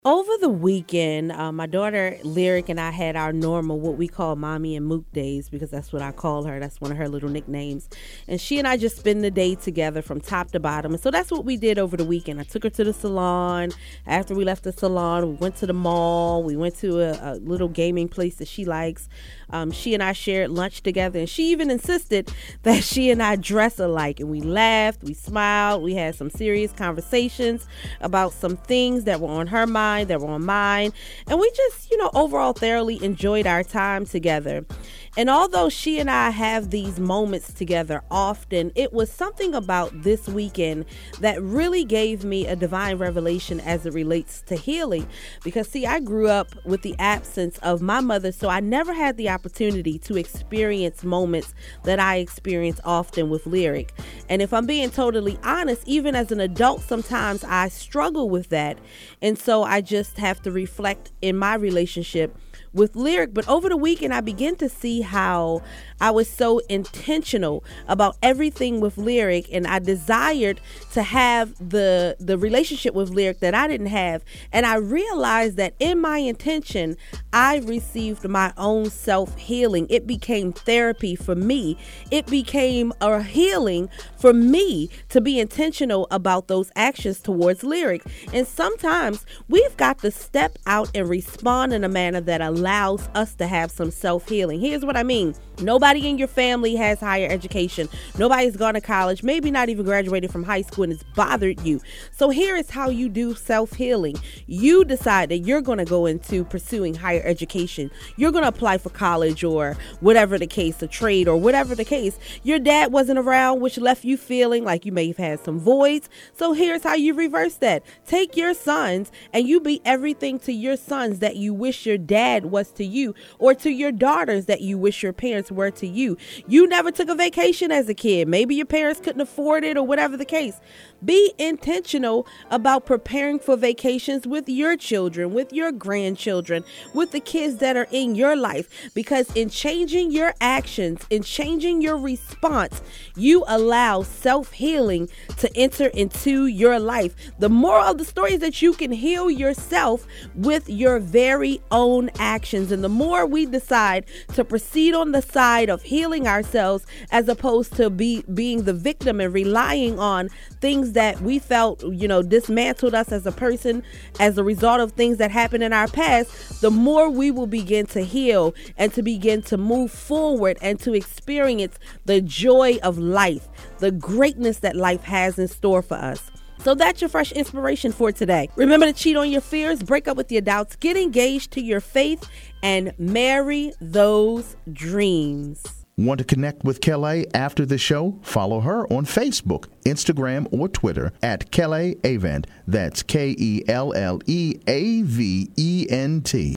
Over the weekend, my daughter Lyric and I had our normal, what we call Mommy and Mook days, because that's what I call her. That's one of her little nicknames. And she and I just spend the day together from top to bottom. And so that's what we did over the weekend. I took her to the salon. After we left the salon, we went to the mall. We went to a little gaming place that she likes. She and I shared lunch together. And she even insisted that she and I dress alike. And we laughed, we smiled, we had some serious conversations about some things that were on her mind, that were on mine, and we just, overall thoroughly enjoyed our time together. And although she and I have these moments together often, it was something about this weekend that really gave me a divine revelation as it relates to healing. Because see, I grew up with the absence of my mother, so I never had the opportunity to experience moments that I experience often with Lyric. And if I'm being totally honest, even as an adult, sometimes I struggle with that. And so I just have to reflect in my relationship with Lyric. But over the weekend, I began to see how I was so intentional about everything with Lyric, and I desired to have the relationship with Lyric that I didn't have. And I realized that in my intention, I received my own self-healing. It became therapy for me. It became a healing for me to be intentional about those actions towards Lyric. And sometimes we've got to step out and respond in a manner that allows us to have some self-healing. Here's what I mean. Nobody in your family has higher education. Nobody's gone to college, maybe not even graduated from high school, and it's bothered you. So here is how you do self-healing. You decide that you're going to go into pursuing higher education. You're going to apply for college or whatever the case, a trade or whatever the case. Your dad wasn't around, which left you feeling like you may have had some voids. So here's how you reverse that. Take your sons and you be everything to your sons that you wish your dad was to you, or to your daughters that you wish your parents were to you. You never took a vacation as a kid. Maybe your parents couldn't afford it or whatever the case. Be intentional about preparing for vacations with your children, with your grandchildren, with the kids that are in your life. Because in changing your actions, in changing your response, you allow self-healing to enter into your life. The moral of the story is that you can heal yourself with your very own actions. And the more we decide to proceed on the side of healing ourselves, as opposed to being the victim and relying on things that we felt, dismantled us as a person as a result of things that happened in our past, the more we will begin to heal and to begin to move forward and to experience the joy of life, the greatness that life has in store for us. So that's your fresh inspiration for today. Remember to cheat on your fears, break up with your doubts, get engaged to your faith, and marry those dreams. Want to connect with Kelly after the show? Follow her on Facebook, Instagram, or Twitter at Kelly Avent. That's KELLEAVENT.